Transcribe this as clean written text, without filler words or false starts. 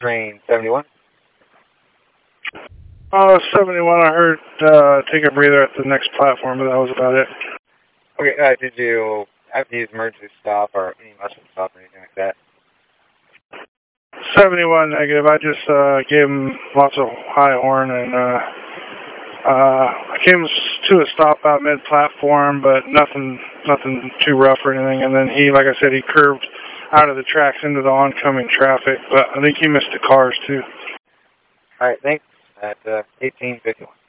Train 71. 71, I heard take a breather at the next platform, but that was about it. Okay, did you have to use emergency stop or any muscle stop or anything like that? 71 negative. I just gave him lots of high horn, and I came to a stop out mid-platform, but nothing too rough or anything. And then he, like I said, he curved out of the tracks into the oncoming traffic, but I think he missed the cars too. All right, thanks. At 1851.